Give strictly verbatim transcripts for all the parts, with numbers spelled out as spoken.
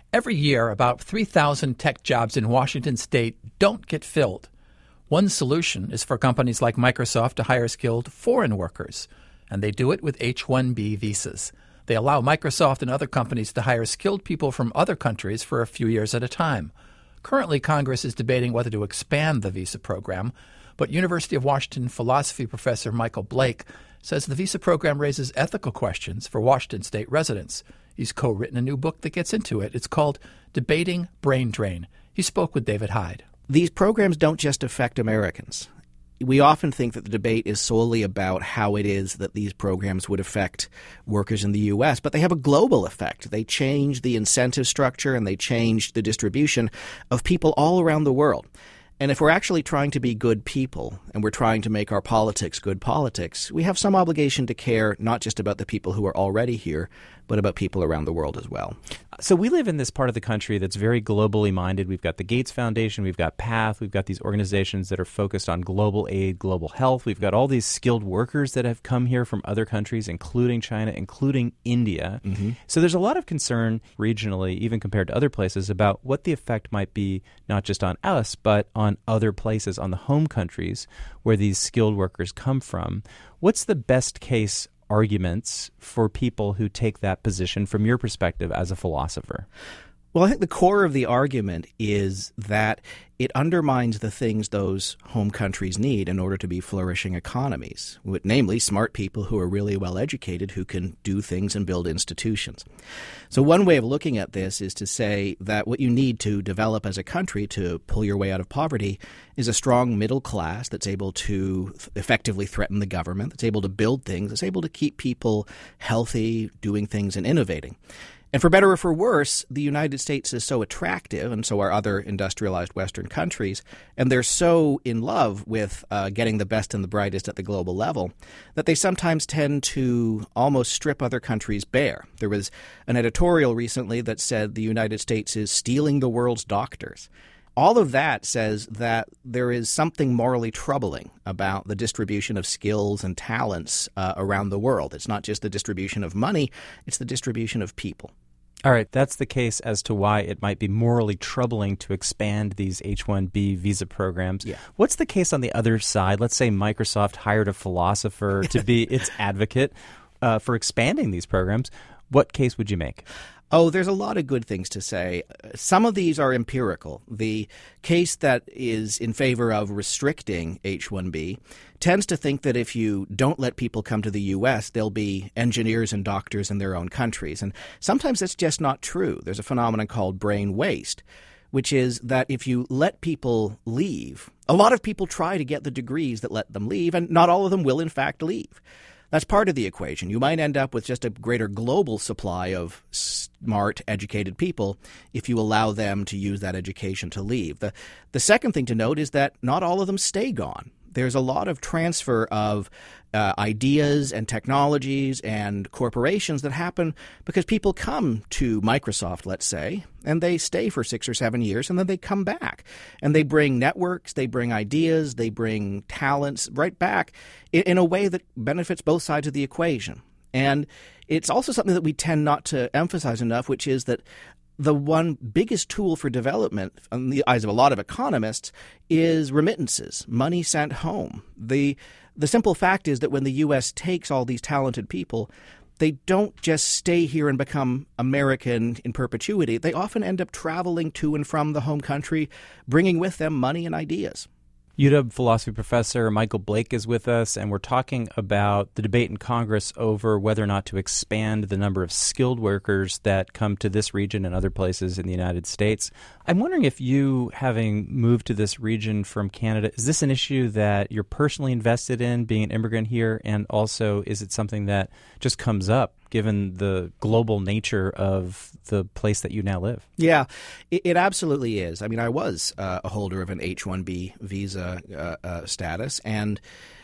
Every year, about three thousand tech jobs in Washington state don't get filled. One solution is for companies like Microsoft to hire skilled foreign workers, and they do it with H one B visas. They allow Microsoft and other companies to hire skilled people from other countries for a few years at a time. Currently, Congress is debating whether to expand the visa program, but University of Washington philosophy professor Michael Blake says the visa program raises ethical questions for Washington state residents. He's co-written a new book that gets into it. It's called Debating Brain Drain. He spoke with David Hyde. These programs don't just affect Americans. We often think that the debate is solely about how it is that these programs would affect workers in the U S, but they have a global effect. They change the incentive structure and they change the distribution of people all around the world. And if we're actually trying to be good people and we're trying to make our politics good politics, we have some obligation to care not just about the people who are already here, but about people around the world as well. So we live in this part of the country that's very globally minded. We've got the Gates Foundation, we've got PATH, we've got these organizations that are focused on global aid, global health. We've got all these skilled workers that have come here from other countries, including China, including India. Mm-hmm. So there's a lot of concern regionally, even compared to other places, about what the effect might be not just on us, but on other places, on the home countries where these skilled workers come from. What's the best case arguments for people who take that position from your perspective as a philosopher? Well, I think the core of the argument is that it undermines the things those home countries need in order to be flourishing economies, namely smart people who are really well educated who can do things and build institutions. So one way of looking at this is to say that what you need to develop as a country to pull your way out of poverty is a strong middle class that's able to effectively threaten the government, that's able to build things, that's able to keep people healthy, doing things and innovating. And for better or for worse, the United States is so attractive, and so are other industrialized Western countries, and they're so in love with uh, getting the best and the brightest at the global level that they sometimes tend to almost strip other countries bare. There was an editorial recently that said the United States is stealing the world's doctors. All of that says that there is something morally troubling about the distribution of skills and talents uh, around the world. It's not just the distribution of money, it's the distribution of people. All right, that's the case as to why it might be morally troubling to expand these H one B visa programs. Yeah. What's the case on the other side? Let's say Microsoft hired a philosopher to be its advocate uh, for expanding these programs. What case would you make? Oh, there's a lot of good things to say. Some of these are empirical. The case that is in favor of restricting H one B tends to think that if you don't let people come to the U S, they'll be engineers and doctors in their own countries. And sometimes that's just not true. There's a phenomenon called brain waste, which is that if you let people leave, a lot of people try to get the degrees that let them leave, and not all of them will in fact leave. That's part of the equation. You might end up with just a greater global supply of smart, educated people if you allow them to use that education to leave. The, the second thing to note is that not all of them stay gone. There's a lot of transfer of uh, ideas and technologies and corporations that happen because people come to Microsoft, let's say, and they stay for six or seven years, and then they come back. And they bring networks, they bring ideas, they bring talents right back in, in a way that benefits both sides of the equation. And it's also something that we tend not to emphasize enough, which is that the one biggest tool for development, in the eyes of a lot of economists, is remittances, money sent home. The the simple fact is that when the U S takes all these talented people, they don't just stay here and become American in perpetuity. They often end up traveling to and from the home country, bringing with them money and ideas. U W philosophy professor Michael Blake is with us, and we're talking about the debate in Congress over whether or not to expand the number of skilled workers that come to this region and other places in the United States. I'm wondering if you, having moved to this region from Canada, is this an issue that you're personally invested in, being an immigrant here, and also is it something that just comes up given the global nature of the place that you now live? Yeah, it, it absolutely is. I mean, I was uh, a holder of an H one B visa uh, uh, status, and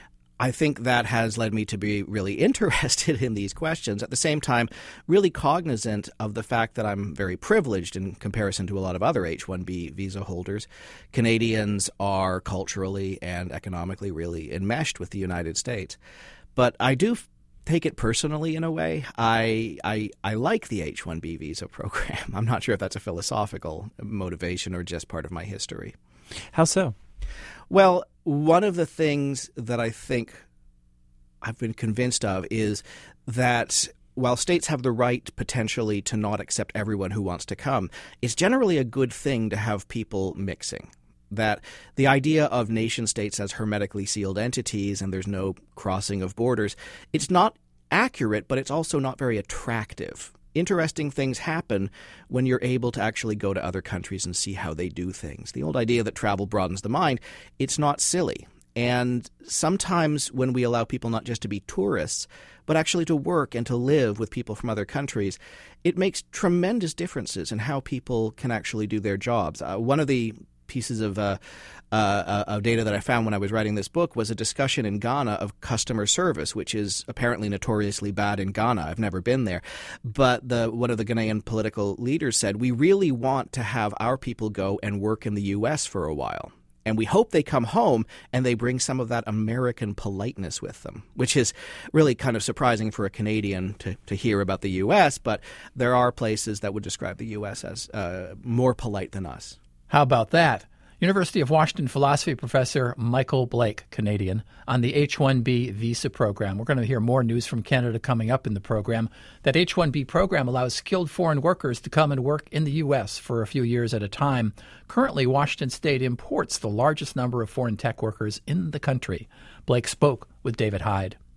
I think that has led me to be really interested in these questions. At the same time, really cognizant of the fact that I'm very privileged in comparison to a lot of other H one B visa holders. Canadians are culturally and economically really enmeshed with the United States. But I do take it personally in a way. I, I I like the H one B visa program. I'm not sure if that's a philosophical motivation or just part of my history. How so? Well, one of the things that I think I've been convinced of is that while states have the right potentially to not accept everyone who wants to come, it's generally a good thing to have people mixing. That the idea of nation states as hermetically sealed entities and there's no crossing of borders, it's not accurate, but it's also not very attractive. Interesting things happen when you're able to actually go to other countries and see how they do things. The old idea that travel broadens the mind, it's not silly. And sometimes when we allow people not just to be tourists, but actually to work and to live with people from other countries, it makes tremendous differences in how people can actually do their jobs. Uh, one of the pieces of, uh, uh, of data that I found when I was writing this book was a discussion in Ghana of customer service, which is apparently notoriously bad in Ghana. I've never been there. But the, one of the Ghanaian political leaders said, we really want to have our people go and work in the U S for a while. And we hope they come home and they bring some of that American politeness with them, which is really kind of surprising for a Canadian to, to hear about the U S. But there are places that would describe the U S as uh, more polite than us. How about that? University of Washington philosophy professor Michael Blake, Canadian, on the H one B visa program. We're going to hear more news from Canada coming up in the program. That H one B program allows skilled foreign workers to come and work in the U S for a few years at a time. Currently, Washington State imports the largest number of foreign tech workers in the country. Blake spoke with David Hyde.